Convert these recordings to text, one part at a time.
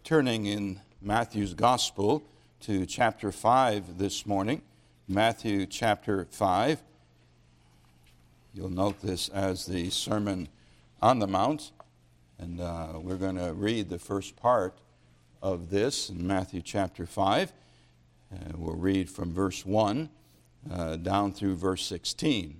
turning in Matthew's Gospel to chapter 5 this morning. Matthew chapter 5. You'll note this as the Sermon on the Mount. And we're going to read the first part of this in Matthew chapter 5. We'll read from verse 1 down through verse 16.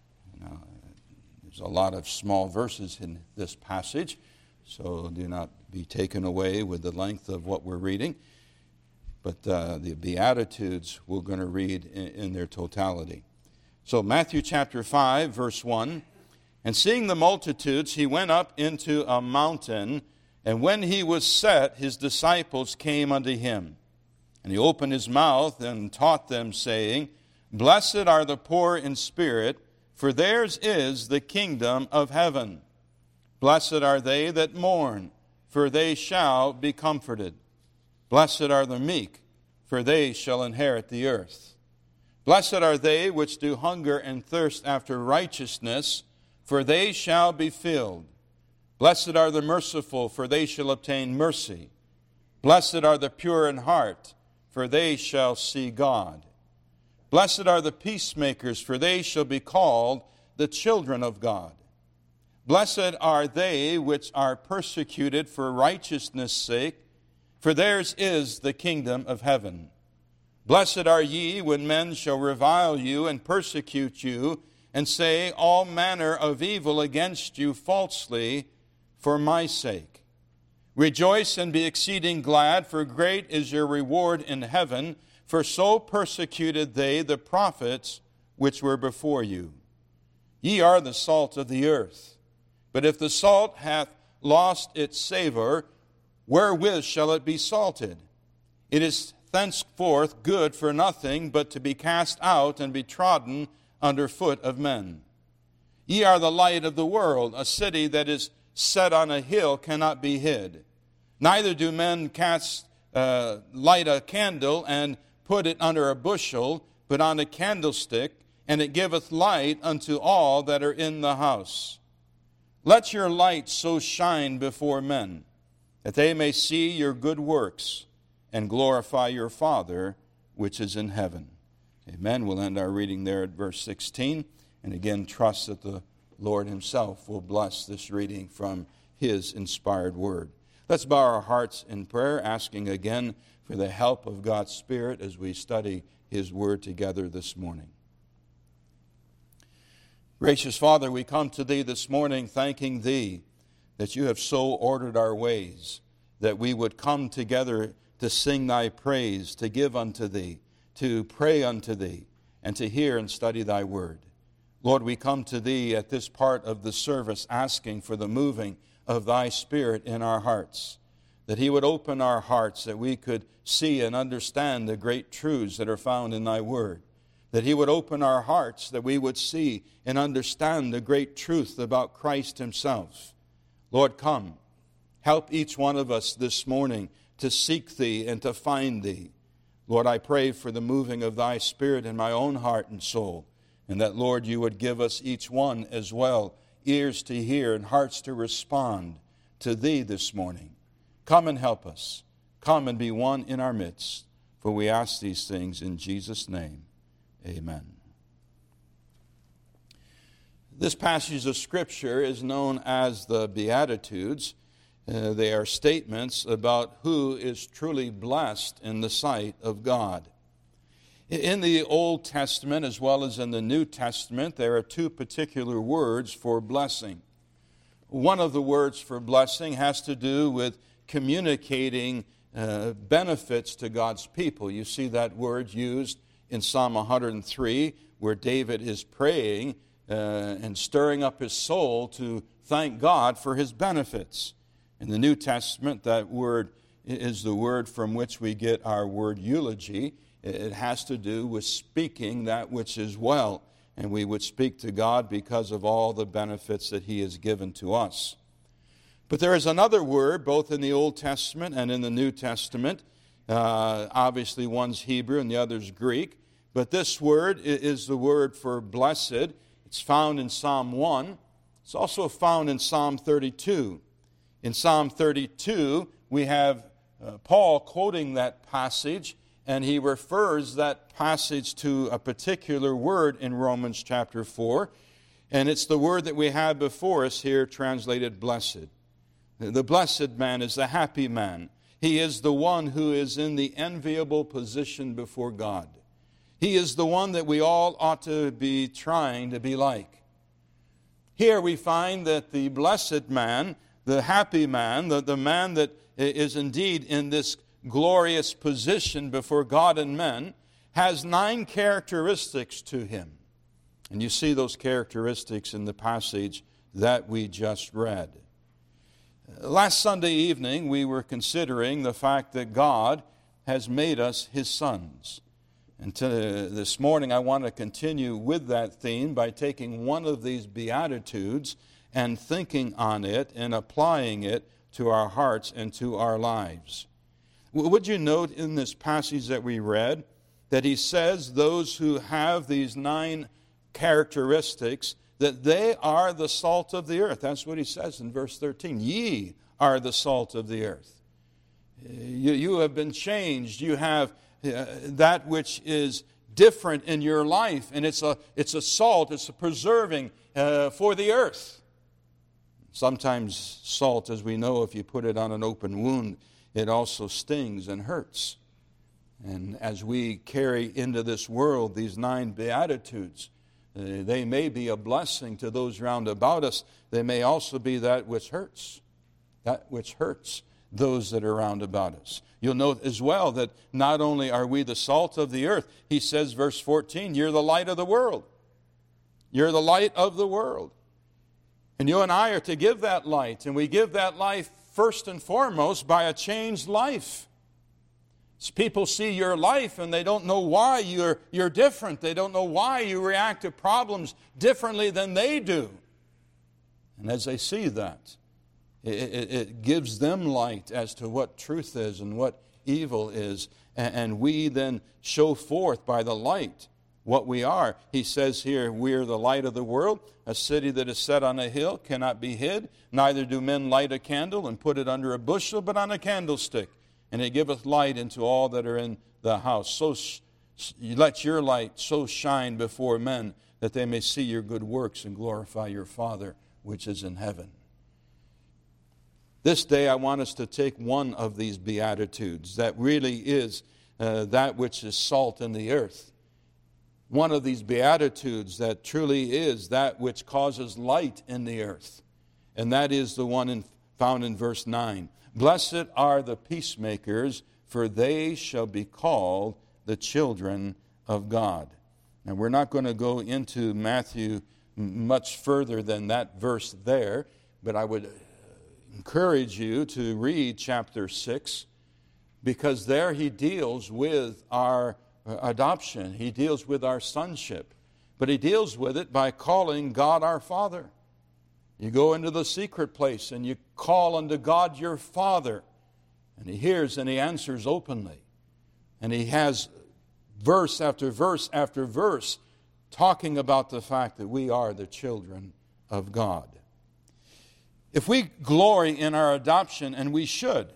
There's a lot of small verses in this passage, so do not be taken away with the length of what we're reading. But the Beatitudes we're going to read in their totality. So Matthew chapter 5, verse 1. And seeing the multitudes, he went up into a mountain, and when he was set, his disciples came unto him. And he opened his mouth and taught them, saying, Blessed are the poor in spirit, for theirs is the kingdom of heaven. Blessed are they that mourn, for they shall be comforted. Blessed are the meek, for they shall inherit the earth. Blessed are they which do hunger and thirst after righteousness, for they shall be filled. Blessed are the merciful, for they shall obtain mercy. Blessed are the pure in heart, for they shall see God. Blessed are the peacemakers, for they shall be called the children of God. Blessed are they which are persecuted for righteousness' sake, for theirs is the kingdom of heaven. Blessed are ye when men shall revile you and persecute you, and say all manner of evil against you falsely for my sake. Rejoice and be exceeding glad, for great is your reward in heaven, for so persecuted they the prophets which were before you. Ye are the salt of the earth. But if the salt hath lost its savor, wherewith shall it be salted? It is thenceforth good for nothing, but to be cast out and be trodden under foot of men. Ye are the light of the world. A city that is set on a hill cannot be hid. Neither do men light a candle and put it under a bushel, but on a candlestick, and it giveth light unto all that are in the house. Let your light so shine before men, that they may see your good works, and glorify your Father which is in heaven. Amen. We'll end our reading there at verse 16, and again trust that the Lord himself will bless this reading from his inspired word. Let's bow our hearts in prayer, asking again for the help of God's Spirit as we study his word together this morning. Gracious Father, we come to thee this morning thanking thee that you have so ordered our ways, that we would come together to sing thy praise, to give unto thee, to pray unto thee, and to hear and study thy word. Lord, we come to thee at this part of the service asking for the moving of thy Spirit in our hearts, that he would open our hearts, that we could see and understand the great truths that are found in thy word, that he would open our hearts, that we would see and understand the great truth about Christ himself. Lord, come, help each one of us this morning to seek thee and to find thee. Lord, I pray for the moving of thy Spirit in my own heart and soul, and that, Lord, you would give us each one as well ears to hear and hearts to respond to thee this morning. Come and help us. Come and be one in our midst, for we ask these things in Jesus' name. Amen. This passage of Scripture is known as the Beatitudes. They are statements about who is truly blessed in the sight of God. In the Old Testament as well as in the New Testament, there are two particular words for blessing. One of the words for blessing has to do with communicating benefits to God's people. You see that word used in Psalm 103, where David is praying and stirring up his soul to thank God for his benefits. In the New Testament, that word is the word from which we get our word eulogy. It has to do with speaking that which is well, and we would speak to God because of all the benefits that he has given to us. But there is another word, both in the Old Testament and in the New Testament. Obviously, one's Hebrew and the other's Greek. But this word is the word for blessed. It's found in Psalm 1. It's also found in Psalm 32. In Psalm 32, we have Paul quoting that passage, and he refers that passage to a particular word in Romans chapter 4, and it's the word that we have before us here translated blessed. The blessed man is the happy man. He is the one who is in the enviable position before God. He is the one that we all ought to be trying to be like. Here we find that the blessed man, the happy man, the man that is indeed in this glorious position before God and men, has 9 characteristics to him. And you see those characteristics in the passage that we just read. Last Sunday evening, we were considering the fact that God has made us His sons. And this morning, I want to continue with that theme by taking one of these Beatitudes and thinking on it and applying it to our hearts and to our lives. Would you note in this passage that we read that he says those who have these 9 characteristics, that they are the salt of the earth. That's what he says in verse 13. Ye are the salt of the earth. You have been changed. You have that which is different in your life, and it's a salt, it's a preserving for the earth. Sometimes salt, as we know, if you put it on an open wound, it also stings and hurts. And as we carry into this world these 9 Beatitudes, they may be a blessing to those round about us. They may also be that which hurts those that are round about us. You'll note as well that not only are we the salt of the earth, he says, verse 14, you're the light of the world. You're the light of the world. And you and I are to give that light, and we give that life first and foremost by a changed life. As people see your life and they don't know why you're different. They don't know why you react to problems differently than they do. And as they see that, it gives them light as to what truth is and what evil is. And we then show forth by the light what we are. He says here, we are the light of the world. A city that is set on a hill cannot be hid. Neither do men light a candle and put it under a bushel, but on a candlestick. And it giveth light into all that are in the house. So let your light so shine before men that they may see your good works and glorify your Father which is in heaven. This day I want us to take one of these Beatitudes that really is that which is salt in the earth. One of these Beatitudes that truly is that which causes light in the earth. And that is the one found in verse 9. Blessed are the peacemakers, for they shall be called the children of God. Now, we're not going to go into Matthew much further than that verse there, but I would encourage you to read chapter 6, because there he deals with our adoption. He deals with our sonship, but he deals with it by calling God our Father. You go into the secret place and you call unto God your Father, and he hears and he answers openly. And he has verse after verse after verse talking about the fact that we are the children of God. If we glory in our adoption, and we should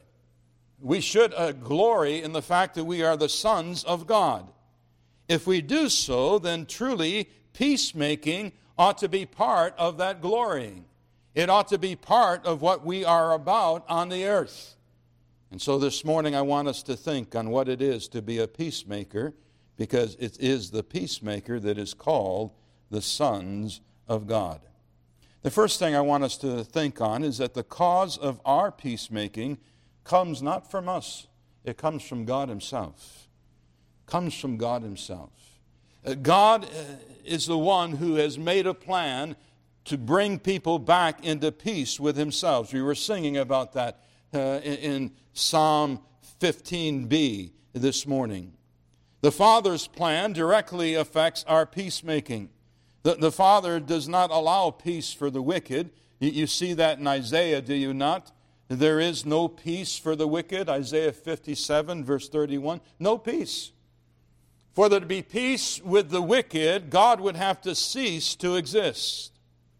glory in the fact that we are the sons of God. If we do so, then truly peacemaking ought to be part of that glorying. It ought to be part of what we are about on the earth. And so this morning I want us to think on what it is to be a peacemaker, because it is the peacemaker that is called the sons of God. The first thing I want us to think on is that the cause of our peacemaking comes not from us. It comes from God Himself. It comes from God Himself. God is the one who has made a plan to bring people back into peace with Himself. We were singing about that in Psalm 15b this morning. The Father's plan directly affects our peacemaking. The Father does not allow peace for the wicked. You see that in Isaiah, do you not? There is no peace for the wicked. Isaiah 57, verse 31. No peace. For there to be peace with the wicked, God would have to cease to exist.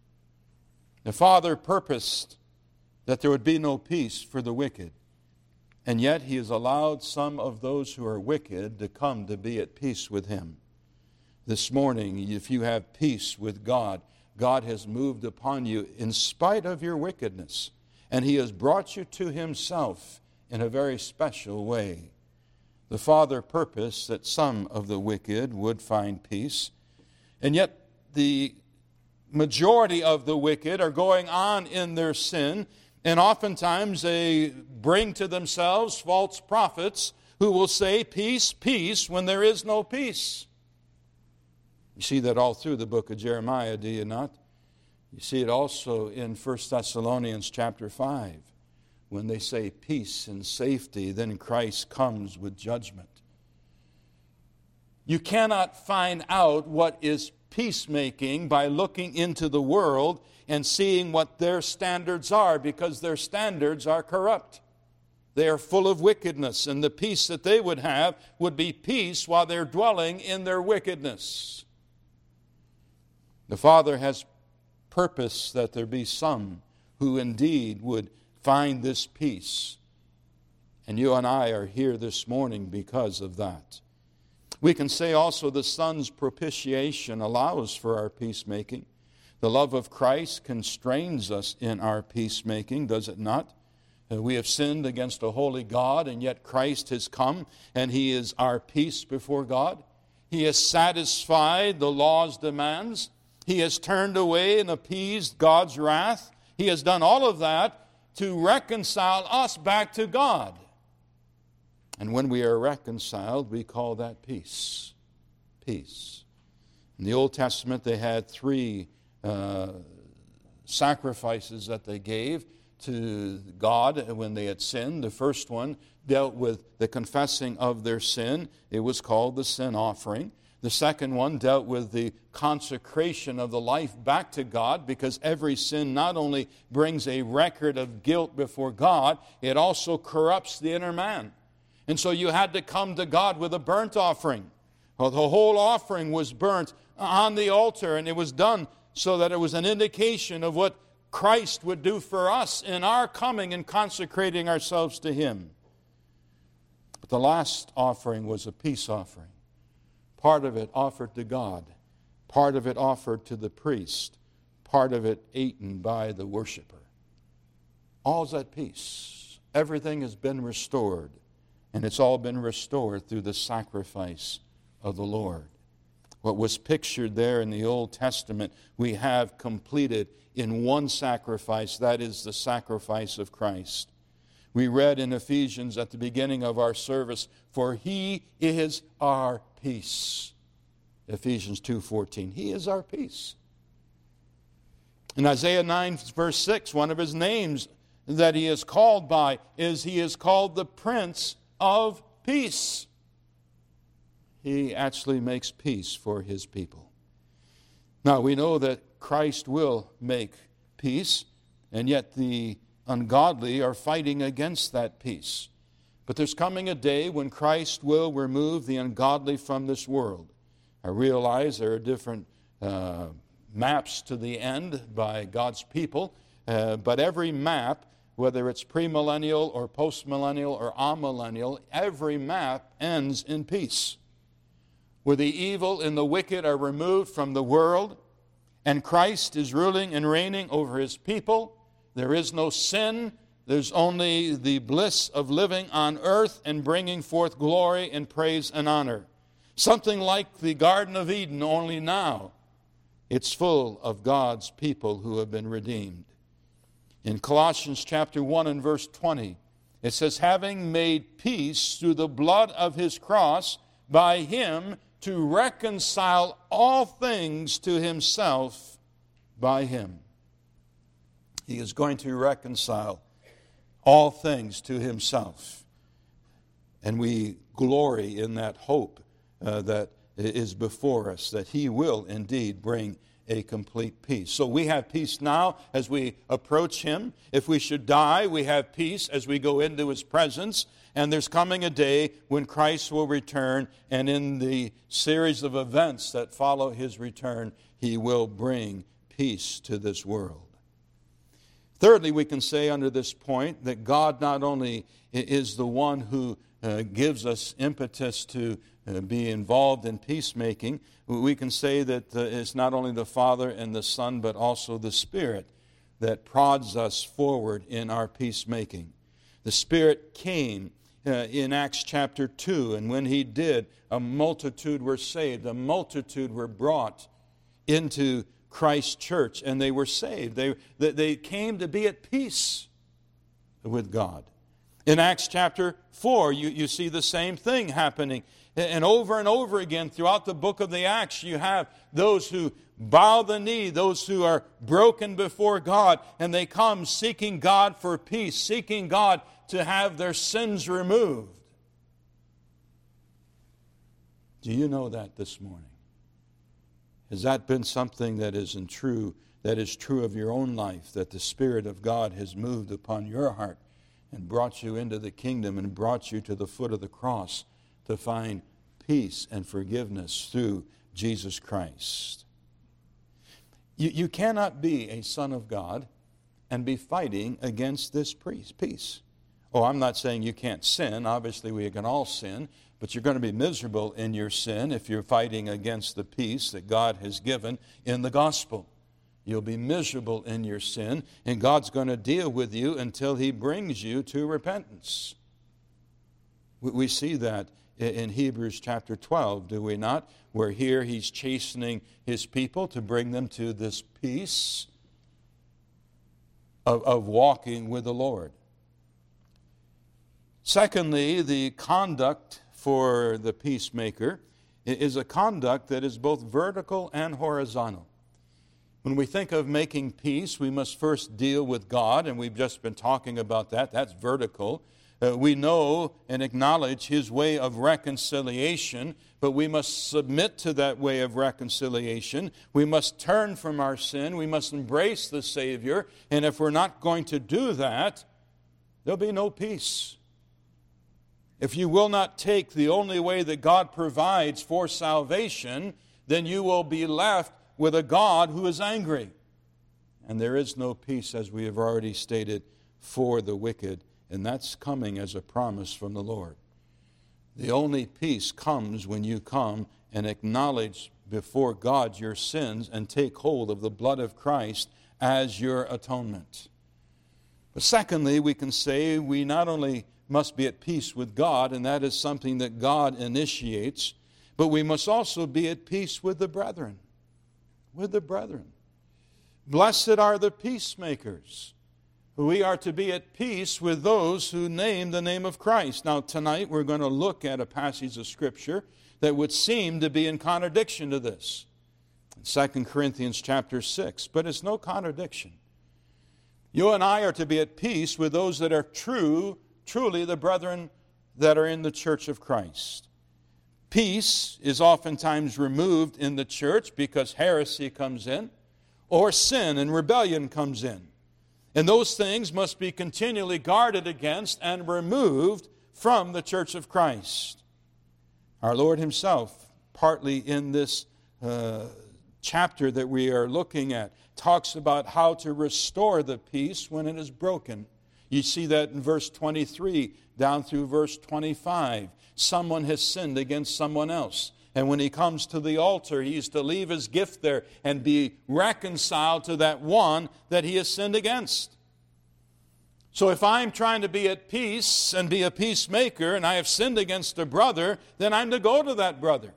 The Father purposed that there would be no peace for the wicked. And yet He has allowed some of those who are wicked to come to be at peace with Him. This morning, if you have peace with God, God has moved upon you in spite of your wickedness, and He has brought you to Himself in a very special way. The Father purposed that some of the wicked would find peace, and yet the majority of the wicked are going on in their sin, and oftentimes they bring to themselves false prophets who will say, peace, peace, when there is no peace. You see that all through the book of Jeremiah, do you not? You see it also in 1 Thessalonians chapter 5. When they say peace and safety, then Christ comes with judgment. You cannot find out what is peacemaking by looking into the world and seeing what their standards are, because their standards are corrupt. They are full of wickedness, and the peace that they would have would be peace while they're dwelling in their wickedness. The Father has purposed that there be some who indeed would find this peace. And you and I are here this morning because of that. We can say also the Son's propitiation allows for our peacemaking. The love of Christ constrains us in our peacemaking, does it not? We have sinned against a holy God, and yet Christ has come, and He is our peace before God. He has satisfied the law's demands. He has turned away and appeased God's wrath. He has done all of that to reconcile us back to God. And when we are reconciled, we call that peace. Peace. In the Old Testament, they had three sacrifices that they gave to God when they had sinned. The first one dealt with the confessing of their sin. It was called the sin offering. The second one dealt with the consecration of the life back to God, because every sin not only brings a record of guilt before God, it also corrupts the inner man. And so you had to come to God with a burnt offering. Well, the whole offering was burnt on the altar, and it was done so that it was an indication of what Christ would do for us in our coming and consecrating ourselves to Him. But the last offering was a peace offering. Part of it offered to God, part of it offered to the priest, part of it eaten by the worshiper. All's at peace. Everything has been restored, and it's all been restored through the sacrifice of the Lord. What was pictured there in the Old Testament, we have completed in one sacrifice, that is the sacrifice of Christ. We read in Ephesians at the beginning of our service, for He is our peace. Ephesians 2:14. He is our peace. In Isaiah 9 verse 6, one of His names that He is called by is He is called the Prince of Peace. He actually makes peace for His people. Now we know that Christ will make peace, and yet the ungodly are fighting against that peace. But there's coming a day when Christ will remove the ungodly from this world. I realize there are different maps to the end by God's people, but every map, whether it's premillennial or postmillennial or amillennial, every map ends in peace, where the evil and the wicked are removed from the world, and Christ is ruling and reigning over His people. There is no sin. There's only the bliss of living on earth and bringing forth glory and praise and honor. Something like the Garden of Eden, only now it's full of God's people who have been redeemed. In Colossians chapter 1 and verse 20, it says, having made peace through the blood of His cross, by Him to reconcile all things to Himself by Him. He is going to reconcile all things to Himself. And we glory in that hope that is before us, that He will indeed bring a complete peace. So we have peace now as we approach Him. If we should die, we have peace as we go into His presence. And there's coming a day when Christ will return, and in the series of events that follow His return, He will bring peace to this world. Thirdly, we can say under this point that God not only is the one who gives us impetus to be involved in peacemaking, we can say that it's not only the Father and the Son, but also the Spirit that prods us forward in our peacemaking. The Spirit came in Acts chapter 2, and when He did, a multitude were saved, a multitude were brought into Christ's church, and they were saved. They came to be at peace with God. In Acts chapter 4, you see the same thing happening. And over again throughout the book of the Acts, you have those who bow the knee, those who are broken before God, and they come seeking God for peace, seeking God to have their sins removed. Do you know that this morning? Has that been something that is true of your own life, that the Spirit of God has moved upon your heart and brought you into the kingdom and brought you to the foot of the cross to find peace and forgiveness through Jesus Christ? You cannot be a son of God and be fighting against this peace. Oh, I'm not saying you can't sin. Obviously, we can all sin. But you're going to be miserable in your sin if you're fighting against the peace that God has given in the gospel. You'll be miserable in your sin, and God's going to deal with you until He brings you to repentance. We see that in Hebrews chapter 12, do we not? Where here He's chastening His people to bring them to this peace of walking with the Lord. Secondly, the conduct for the peacemaker is a conduct that is both vertical and horizontal. When we think of making peace, we must first deal with God, and we've just been talking about that. That's vertical. We know and acknowledge His way of reconciliation, but we must submit to that way of reconciliation. We must turn from our sin. We must embrace the Savior, and if we're not going to do that, there'll be no peace. If you will not take the only way that God provides for salvation, then you will be left with a God who is angry. And there is no peace, as we have already stated, for the wicked. And that's coming as a promise from the Lord. The only peace comes when you come and acknowledge before God your sins and take hold of the blood of Christ as your atonement. But secondly, we can say we not only must be at peace with God, and that is something that God initiates, but we must also be at peace with the brethren. With the brethren. Blessed are the peacemakers. We are to be at peace with those who name the name of Christ. Now tonight we're going to look at a passage of Scripture that would seem to be in contradiction to this. 2 Corinthians chapter 6, but it's no contradiction. You and I are to be at peace with those that are truly the brethren that are in the church of Christ. Peace is oftentimes removed in the church because heresy comes in, or sin and rebellion comes in. And those things must be continually guarded against and removed from the church of Christ. Our Lord Himself, partly in this chapter that we are looking at, talks about how to restore the peace when it is broken. You see that in verse 23 down through verse 25. Someone has sinned against someone else. And when he comes to the altar, he is to leave his gift there and be reconciled to that one that he has sinned against. So if I'm trying to be at peace and be a peacemaker and I have sinned against a brother, then I'm to go to that brother.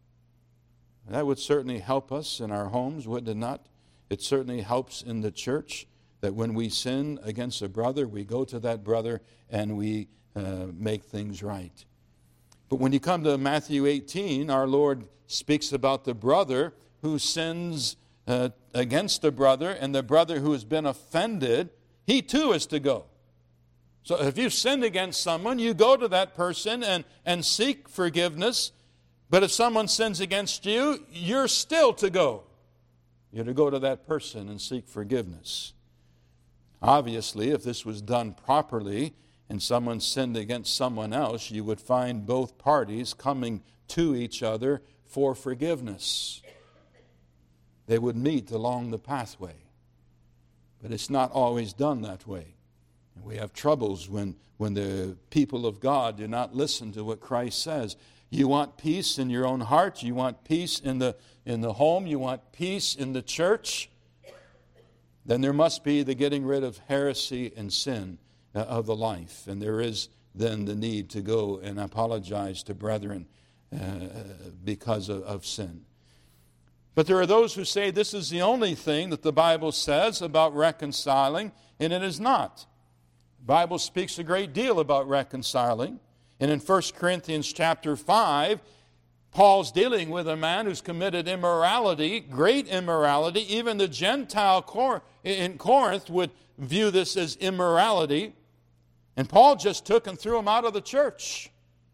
That would certainly help us in our homes, would it not? It certainly helps in the church. That when we sin against a brother, we go to that brother and we make things right. But when you come to Matthew 18, our Lord speaks about the brother who sins against a brother, and the brother who has been offended, he too is to go. So if you've sinned against someone, you go to that person and seek forgiveness. But if someone sins against you, you're still to go. You're to go to that person and seek forgiveness. Obviously, if this was done properly and someone sinned against someone else, you would find both parties coming to each other for forgiveness. They would meet along the pathway. But it's not always done that way. And we have troubles when the people of God do not listen to what Christ says. You want peace in your own heart. You want peace in the home. You want peace in the church. Then there must be the getting rid of heresy and sin of the life. And there is then the need to go and apologize to brethren because of sin. But there are those who say this is the only thing that the Bible says about reconciling, and it is not. The Bible speaks a great deal about reconciling. And in 1 Corinthians chapter 5, Paul's dealing with a man who's committed immorality, great immorality. Even the Gentile in Corinth would view this as immorality. And Paul just took and threw him out of the church.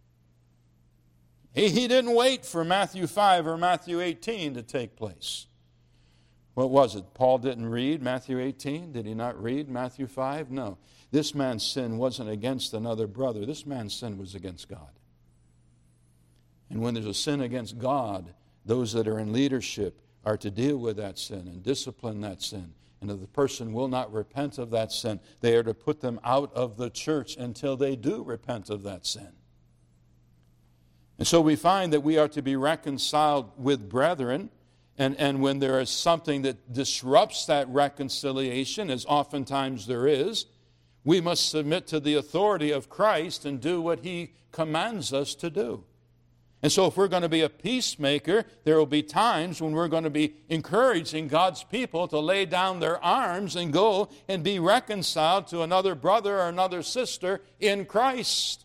He didn't wait for Matthew 5 or Matthew 18 to take place. What was it? Paul didn't read Matthew 18? Did he not read Matthew 5? No. This man's sin wasn't against another brother. This man's sin was against God. And when there's a sin against God, those that are in leadership are to deal with that sin and discipline that sin. And if the person will not repent of that sin, they are to put them out of the church until they do repent of that sin. And so we find that we are to be reconciled with brethren, and when there is something that disrupts that reconciliation, as oftentimes there is, we must submit to the authority of Christ and do what He commands us to do. And so if we're going to be a peacemaker, there will be times when we're going to be encouraging God's people to lay down their arms and go and be reconciled to another brother or another sister in Christ.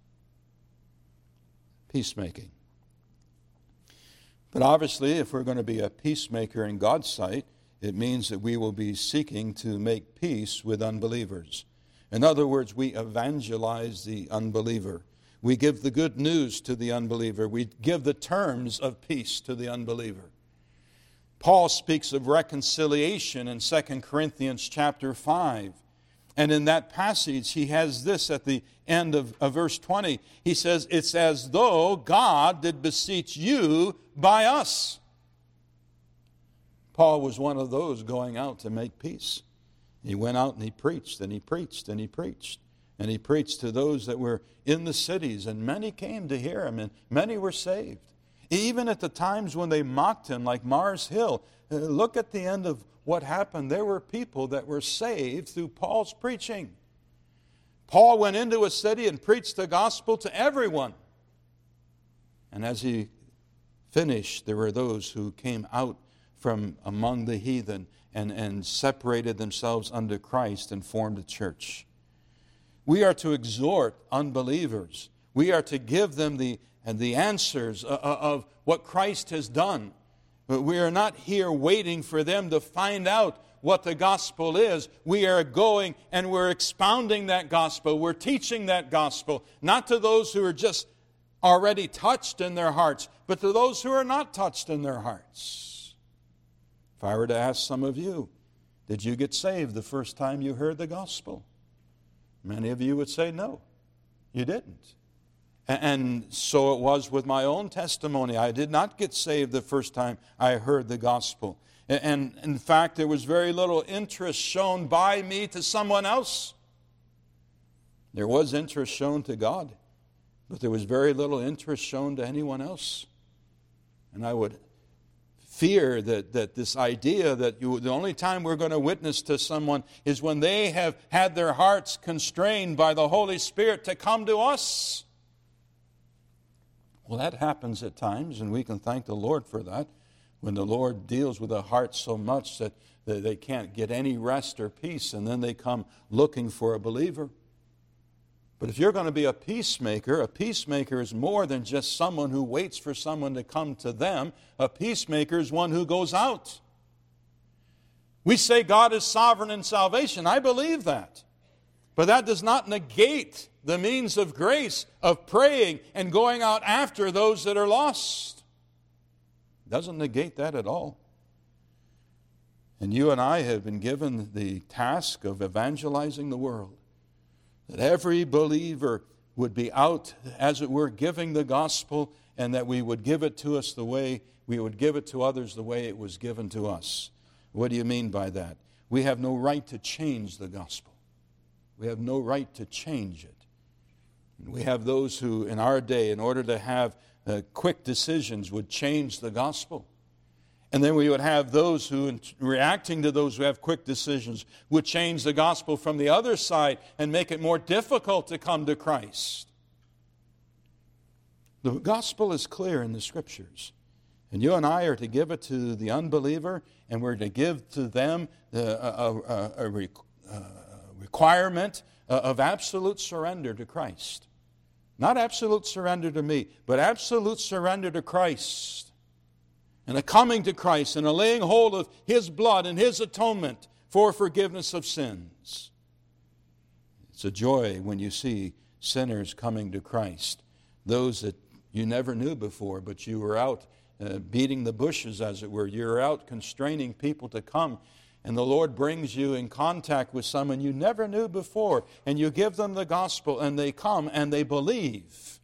Peacemaking. But obviously, if we're going to be a peacemaker in God's sight, it means that we will be seeking to make peace with unbelievers. In other words, we evangelize the unbeliever. We give the good news to the unbeliever. We give the terms of peace to the unbeliever. Paul speaks of reconciliation in 2 Corinthians chapter 5. And in that passage, he has this at the end of verse 20. He says, it's as though God did beseech you by us. Paul was one of those going out to make peace. He went out and he preached, and he preached, and he preached. And he preached to those that were in the cities, and many came to hear him, and many were saved. Even at the times when they mocked him, like Mars Hill, look at the end of what happened. There were people that were saved through Paul's preaching. Paul went into a city and preached the gospel to everyone. And as he finished, there were those who came out from among the heathen and separated themselves unto Christ and formed a church. We are to exhort unbelievers. We are to give them the answers of what Christ has done. But we are not here waiting for them to find out what the gospel is. We are going and we're expounding that gospel. We're teaching that gospel, not to those who are just already touched in their hearts, but to those who are not touched in their hearts. If I were to ask some of you, did you get saved the first time you heard the gospel? Many of you would say no, you didn't. And so it was with my own testimony. I did not get saved the first time I heard the gospel. And in fact, there was very little interest shown by me to someone else. There was interest shown to God, but there was very little interest shown to anyone else. And I would fear that this idea that the only time we're going to witness to someone is when they have had their hearts constrained by the Holy Spirit to come to us. Well, that happens at times, and we can thank the Lord for that. When the Lord deals with a heart so much that they can't get any rest or peace, and then they come looking for a believer. But if you're going to be a peacemaker is more than just someone who waits for someone to come to them. A peacemaker is one who goes out. We say God is sovereign in salvation. I believe that. But that does not negate the means of grace of praying and going out after those that are lost. It doesn't negate that at all. And you and I have been given the task of evangelizing the world. That every believer would be out, as it were, giving the gospel, and that we would give it to us the way we would give it to others, the way it was given to us. What do you mean by that? we have no right to change the gospel. We have no right to change it. We have those who, in our day, in order to have quick decisions, would change the gospel. And then we would have those who, reacting to those who have quick decisions, would change the gospel from the other side and make it more difficult to come to Christ. The gospel is clear in the Scriptures. And you and I are to give it to the unbeliever, and we're to give to them a requirement of absolute surrender to Christ. Not absolute surrender to me, but absolute surrender to Christ. And a coming to Christ and a laying hold of His blood and His atonement for forgiveness of sins. It's a joy when you see sinners coming to Christ. Those that you never knew before, but you were out beating the bushes, as it were. You're out constraining people to come, and the Lord brings you in contact with someone you never knew before, and you give them the gospel, and they come and they believe.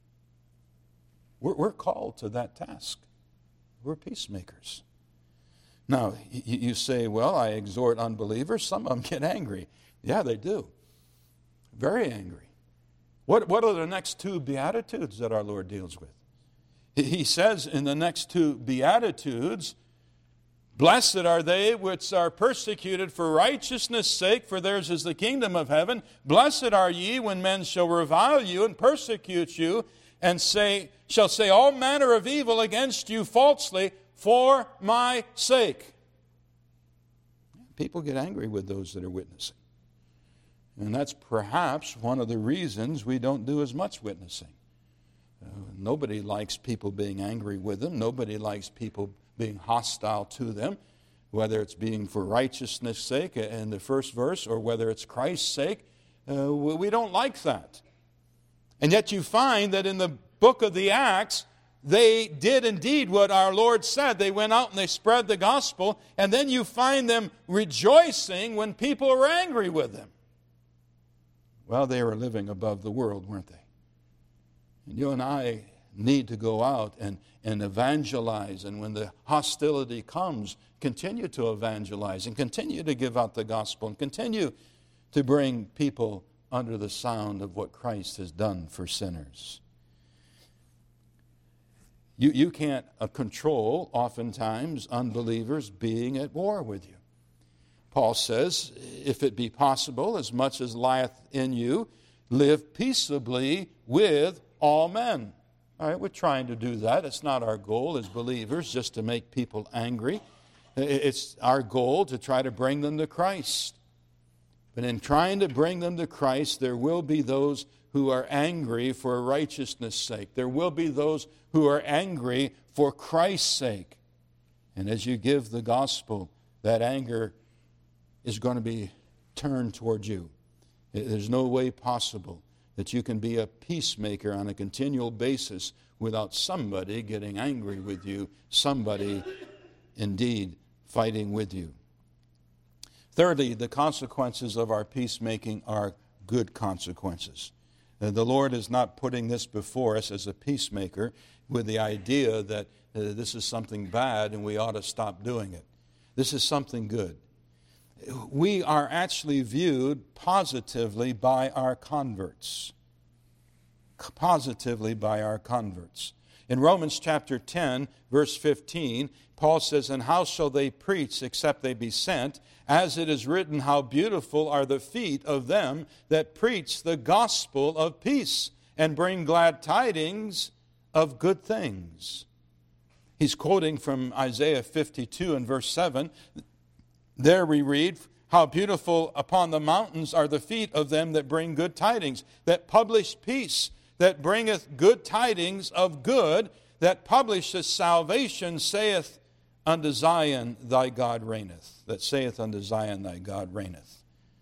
We're called to that task. We're peacemakers. Now, you say, well, I exhort unbelievers. Some of them get angry. Yeah, they do. Very angry. What are the next two Beatitudes that our Lord deals with? He says in the next two Beatitudes, blessed are they which are persecuted for righteousness' sake, for theirs is the kingdom of heaven. Blessed are ye when men shall revile you and persecute you, and shall say all manner of evil against you falsely for my sake. People get angry with those that are witnessing. And that's perhaps one of the reasons we don't do as much witnessing. Nobody likes people being angry with them. Nobody likes people being hostile to them, whether it's being for righteousness' sake in the first verse or whether it's Christ's sake. We don't like that. And yet you find that in the book of the Acts, they did indeed what our Lord said. They went out and they spread the gospel, and then you find them rejoicing when people were angry with them. Well, they were living above the world, weren't they? And you and I need to go out and evangelize, and when the hostility comes, continue to evangelize and continue to give out the gospel and continue to bring people under the sound of what Christ has done for sinners. You can't control, oftentimes, unbelievers being at war with you. Paul says, if it be possible, as much as lieth in you, live peaceably with all men. All right, we're trying to do that. It's not our goal as believers just to make people angry. It's our goal to try to bring them to Christ. But in trying to bring them to Christ, there will be those who are angry for righteousness' sake. There will be those who are angry for Christ's sake. And as you give the gospel, that anger is going to be turned toward you. There's no way possible that you can be a peacemaker on a continual basis without somebody getting angry with you, somebody indeed fighting with you. Thirdly, the consequences of our peacemaking are good consequences. The Lord is not putting this before us as a peacemaker with the idea that this is something bad and we ought to stop doing it. This is something good. We are actually viewed positively by our converts. Positively by our converts. In Romans chapter 10, verse 15, Paul says, and how shall they preach except they be sent? As it is written, how beautiful are the feet of them that preach the gospel of peace and bring glad tidings of good things. He's quoting from Isaiah 52 and verse 7. There we read, how beautiful upon the mountains are the feet of them that bring good tidings, that publish peace, that bringeth good tidings of good, that publisheth salvation, saith unto Zion, thy God reigneth. That saith unto Zion, thy God reigneth.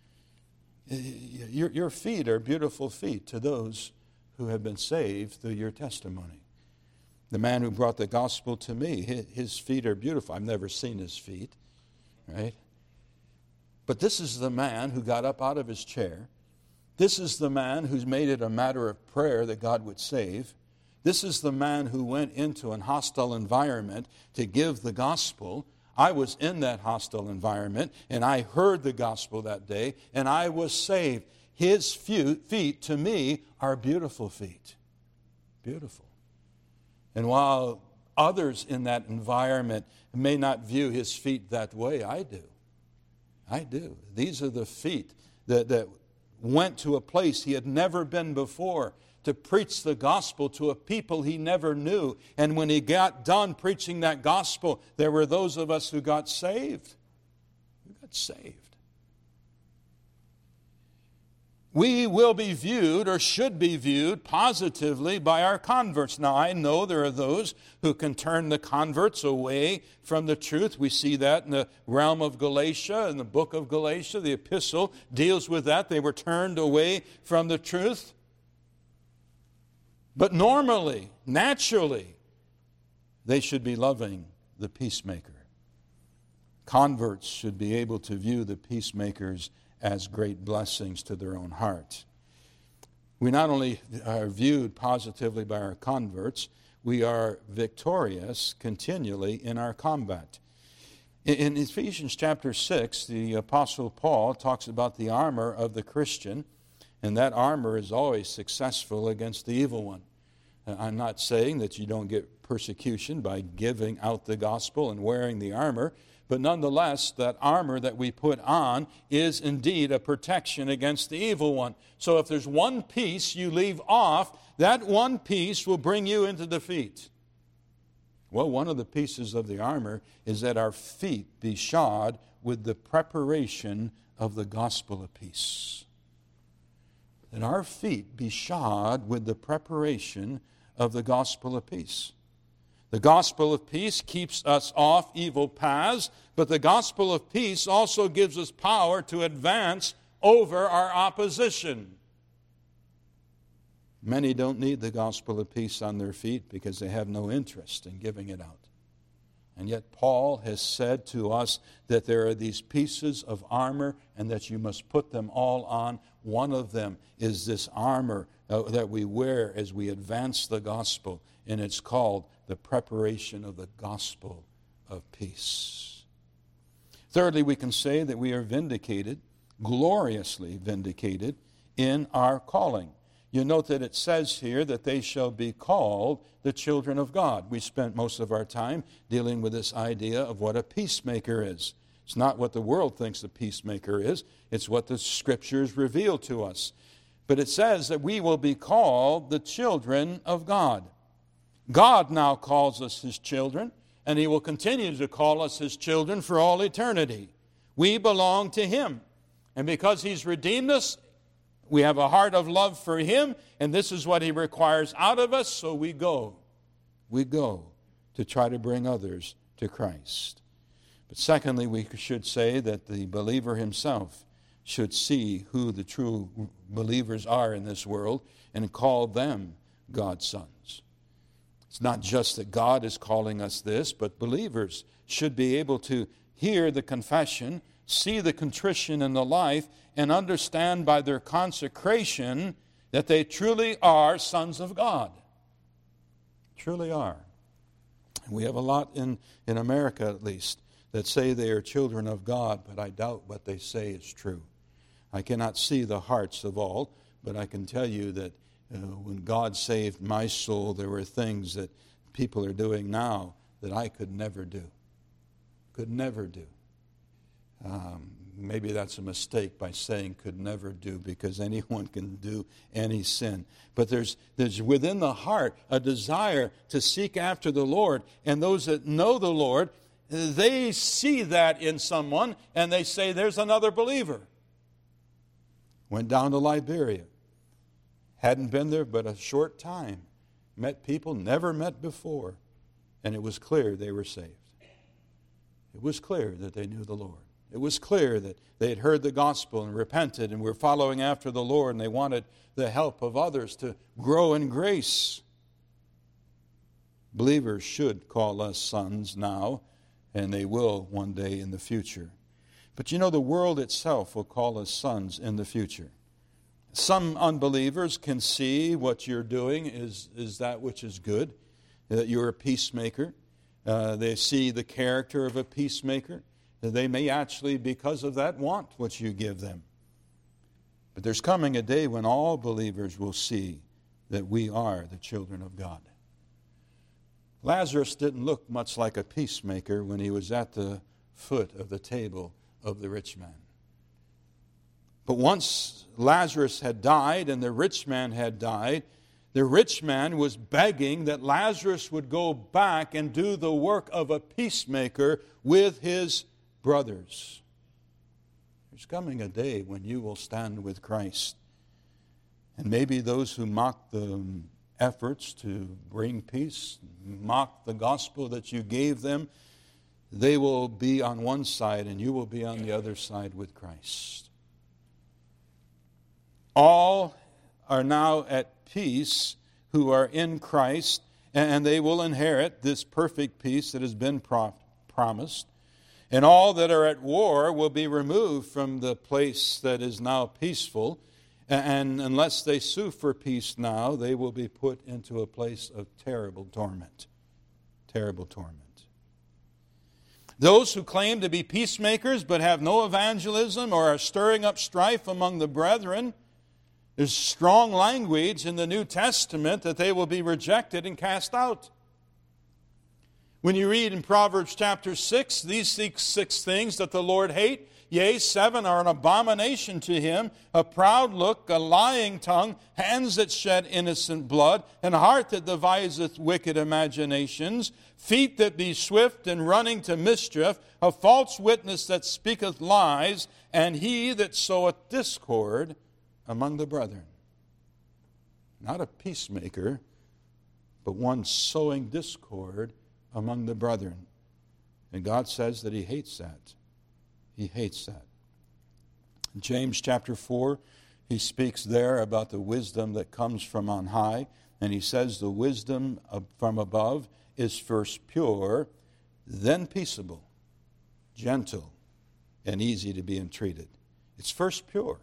Your feet are beautiful feet to those who have been saved through your testimony. The man who brought the gospel to me, his feet are beautiful. I've never seen his feet, right? But this is the man who got up out of his chair. This is the man who's made it a matter of prayer that God would save. This is the man who went into an hostile environment to give the gospel. I was in that hostile environment, and I heard the gospel that day, and I was saved. His feet, to me, are beautiful feet. Beautiful. And while others in that environment may not view his feet that way, I do. I do. These are the feet that went to a place he had never been before to preach the gospel to a people he never knew. And when he got done preaching that gospel, there were those of us who got saved. Who got saved. We will be viewed, or should be viewed, positively by our converts. Now, I know there are those who can turn the converts away from the truth. We see that in the realm of Galatia, in the book of Galatia. The epistle deals with that. They were turned away from the truth. But normally, naturally, they should be loving the peacemaker. Converts should be able to view the peacemakers as great blessings to their own heart. We not only are viewed positively by our converts, we are victorious continually in our combat. In Ephesians chapter 6, the Apostle Paul talks about the armor of the Christian, and that armor is always successful against the evil one. I'm not saying that you don't get persecution by giving out the gospel and wearing the armor, but nonetheless, that armor that we put on is indeed a protection against the evil one. So if there's one piece you leave off, that one piece will bring you into defeat. Well, one of the pieces of the armor is that our feet be shod with the preparation of the gospel of peace. That our feet be shod with the preparation of the gospel of peace. The gospel of peace keeps us off evil paths, but the gospel of peace also gives us power to advance over our opposition. Many don't need the gospel of peace on their feet because they have no interest in giving it out. And yet Paul has said to us that there are these pieces of armor and that you must put them all on. One of them is this armor that we wear as we advance the gospel, and it's called the preparation of the gospel of peace. Thirdly, we can say that we are vindicated, gloriously vindicated, in our calling. You note that it says here that they shall be called the children of God. We spent most of our time dealing with this idea of what a peacemaker is. It's not what the world thinks a peacemaker is. It's what the Scriptures reveal to us. But it says that we will be called the children of God. God now calls us His children, and He will continue to call us His children for all eternity. We belong to Him. And because He's redeemed us, we have a heart of love for Him, and this is what He requires out of us, so we go. We go to try to bring others to Christ. But secondly, we should say that the believer himself should see who the true believers are in this world and call them God's sons. It's not just that God is calling us this, but believers should be able to hear the confession, see the contrition in the life, and understand by their consecration that they truly are sons of God. Truly are. And we have a lot in America, at least, that say they are children of God, but I doubt what they say is true. I cannot see the hearts of all, but I can tell you that when God saved my soul, there were things that people are doing now that I could never do. Could never do. Maybe that's a mistake by saying could never do, because anyone can do any sin. But there's within the heart a desire to seek after the Lord. And those that know the Lord, they see that in someone and they say, there's another believer. Went down to Liberia. Hadn't been there but a short time. Met people never met before. And it was clear they were saved. It was clear that they knew the Lord. It was clear that they had heard the gospel and repented and were following after the Lord, and they wanted the help of others to grow in grace. Believers should call us sons now, and they will one day in the future. But you know, the world itself will call us sons in the future. Some unbelievers can see what you're doing is that which is good, that you're a peacemaker. They see the character of a peacemaker. They may actually, because of that, want what you give them. But there's coming a day when all believers will see that we are the children of God. Lazarus didn't look much like a peacemaker when he was at the foot of the table of the rich man. But once Lazarus had died and the rich man had died, the rich man was begging that Lazarus would go back and do the work of a peacemaker with his brothers. There's coming a day when you will stand with Christ. And maybe those who mock the efforts to bring peace, mock the gospel that you gave them, they will be on one side and you will be on the other side with Christ. All are now at peace who are in Christ, and they will inherit this perfect peace that has been promised. And all that are at war will be removed from the place that is now peaceful. And unless they sue for peace now, they will be put into a place of terrible torment. Terrible torment. Those who claim to be peacemakers but have no evangelism or are stirring up strife among the brethren, there's strong language in the New Testament that they will be rejected and cast out. When you read in Proverbs chapter 6, these 6 things that the Lord hate, yea, 7 are an abomination to him: a proud look, a lying tongue, hands that shed innocent blood, an heart that deviseth wicked imaginations, feet that be swift in running to mischief, a false witness that speaketh lies, and he that soweth discord among the brethren. Not a peacemaker, but one sowing discord among the brethren. And God says that He hates that. He hates that. In James chapter 4, he speaks there about the wisdom that comes from on high. And he says the wisdom from above is first pure, then peaceable, gentle, and easy to be entreated. It's first pure.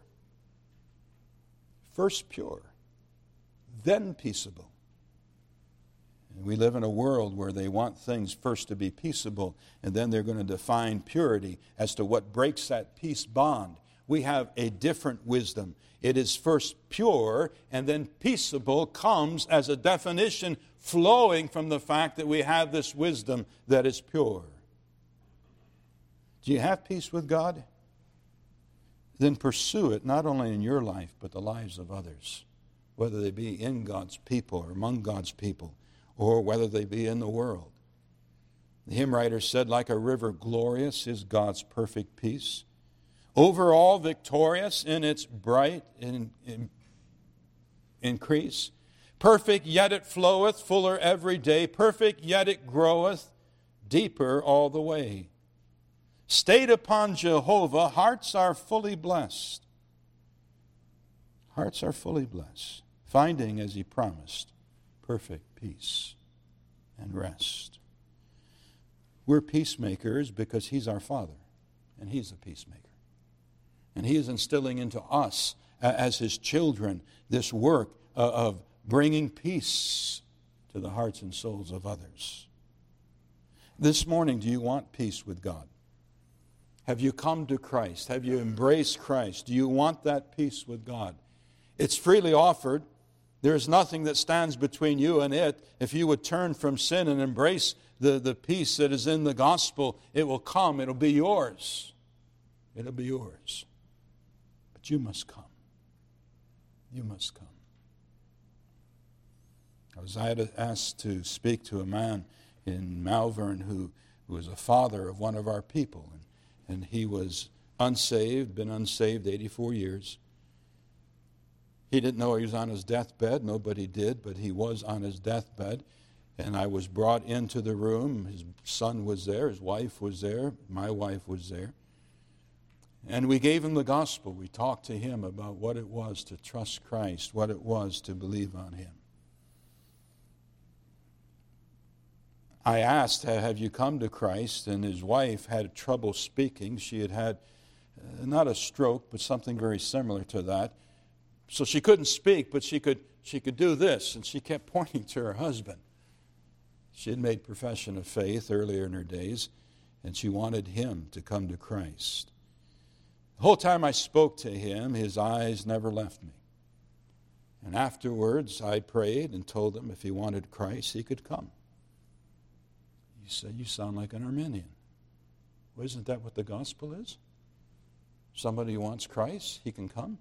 First pure, then peaceable. And we live in a world where they want things first to be peaceable, and then they're going to define purity as to what breaks that peace bond. We have a different wisdom. It is first pure, and then peaceable comes as a definition flowing from the fact that we have this wisdom that is pure. Do you have peace with God? Then pursue it not only in your life, but the lives of others, whether they be in God's people or among God's people, or whether they be in the world. The hymn writer said, like a river glorious is God's perfect peace, over all victorious in its bright increase. Perfect, yet it floweth, fuller every day. Perfect, yet it groweth, deeper all the way. Stayed upon Jehovah, hearts are fully blessed. Hearts are fully blessed, finding, as He promised, perfect peace and rest. We're peacemakers because He's our Father, and He's a peacemaker. And He is instilling into us, as His children, this work of bringing peace to the hearts and souls of others. This morning, do you want peace with God? Have you come to Christ? Have you embraced Christ? Do you want that peace with God? It's freely offered. There is nothing that stands between you and it. If you would turn from sin and embrace the peace that is in the gospel, it will come. It'll be yours. It'll be yours. But you must come. You must come. I was asked to speak to a man in Malvern who was a father of one of our people. And he was unsaved, been unsaved 84 years. He didn't know he was on his deathbed. Nobody did, but he was on his deathbed. And I was brought into the room. His son was there. His wife was there. My wife was there. And we gave him the gospel. We talked to him about what it was to trust Christ, what it was to believe on Him. I asked, have you come to Christ? And his wife had trouble speaking. She had had not a stroke, but something very similar to that. So she couldn't speak, but she could do this. And she kept pointing to her husband. She had made profession of faith earlier in her days, and she wanted him to come to Christ. The whole time I spoke to him, his eyes never left me. And afterwards, I prayed and told him if he wanted Christ, he could come. He said, "You sound like an Arminian." Well, isn't that what the gospel is? Somebody who wants Christ, he can come.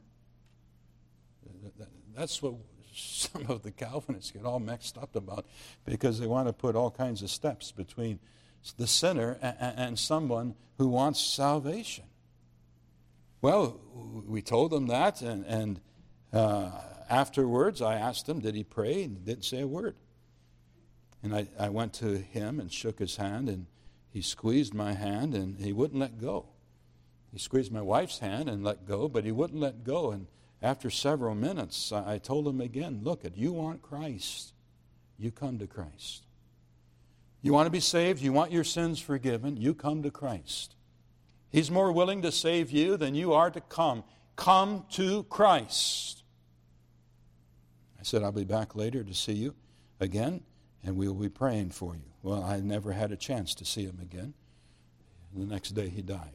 That's what some of the Calvinists get all mixed up about, because they want to put all kinds of steps between the sinner and someone who wants salvation. Well, we told them that, and afterwards I asked him, did he pray? And he didn't say a word. And I went to him and shook his hand, and he squeezed my hand, and he wouldn't let go. He squeezed my wife's hand and let go, but he wouldn't let go. And after several minutes, I told him again, look, if you want Christ, you come to Christ. You want to be saved, you want your sins forgiven, you come to Christ. He's more willing to save you than you are to come. Come to Christ. I said, I'll be back later to see you again, and we'll be praying for you. Well, I never had a chance to see him again. The next day he died.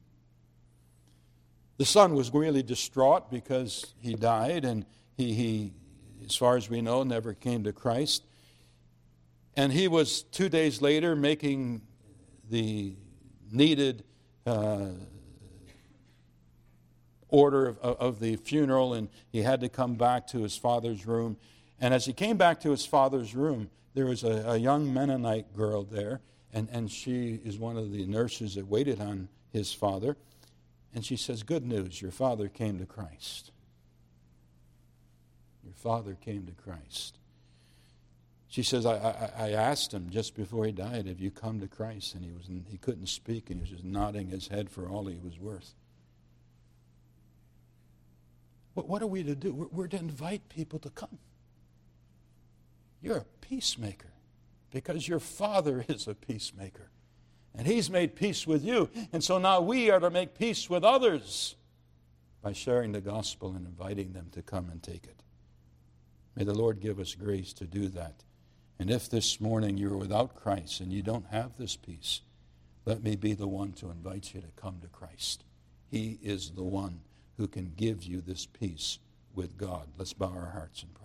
The son was really distraught because he died, and he, as far as we know, never came to Christ. And he was 2 days later making the needed order of the funeral, and he had to come back to his father's room. And as he came back to his father's room, there was a young Mennonite girl there, and she is one of the nurses that waited on his father. And she says, good news, your father came to Christ. Your father came to Christ. She says, I asked him just before he died, have you come to Christ? And he couldn't speak, and he was just nodding his head for all he was worth. What are we to do? We're to invite people to come. You're a peacemaker because your father is a peacemaker. And he's made peace with you. And so now we are to make peace with others by sharing the gospel and inviting them to come and take it. May the Lord give us grace to do that. And if this morning you're without Christ and you don't have this peace, let me be the one to invite you to come to Christ. He is the one who can give you this peace with God. Let's bow our hearts in prayer.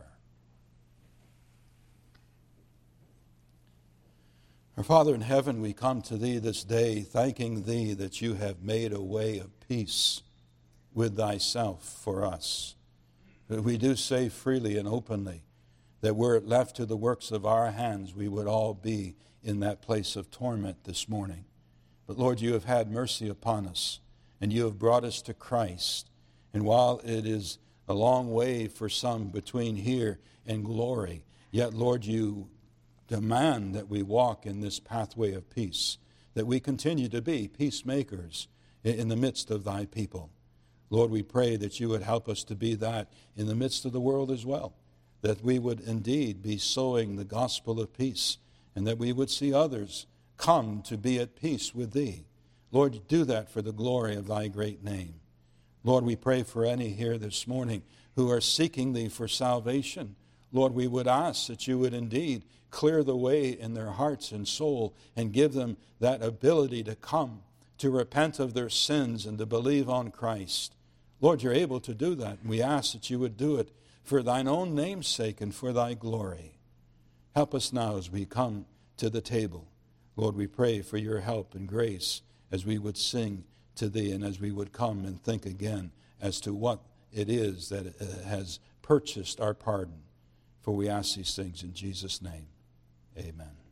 Our Father in heaven, we come to Thee this day, thanking Thee that You have made a way of peace with Thyself for us. But we do say freely and openly that were it left to the works of our hands, we would all be in that place of torment this morning. But Lord, You have had mercy upon us, and You have brought us to Christ. And while it is a long way for some between here and glory, yet, Lord, You demand that we walk in this pathway of peace, that we continue to be peacemakers in the midst of Thy people. Lord, we pray that You would help us to be that in the midst of the world as well, that we would indeed be sowing the gospel of peace, and that we would see others come to be at peace with Thee. Lord, do that for the glory of Thy great name. Lord, we pray for any here this morning who are seeking Thee for salvation. Lord, we would ask that You would indeed clear the way in their hearts and soul and give them that ability to come, to repent of their sins and to believe on Christ. Lord, You're able to do that, and we ask that You would do it for Thine own name's sake and for Thy glory. Help us now as we come to the table. Lord, we pray for Your help and grace as we would sing to Thee and as we would come and think again as to what it is that has purchased our pardon. For we ask these things in Jesus' name. Amen.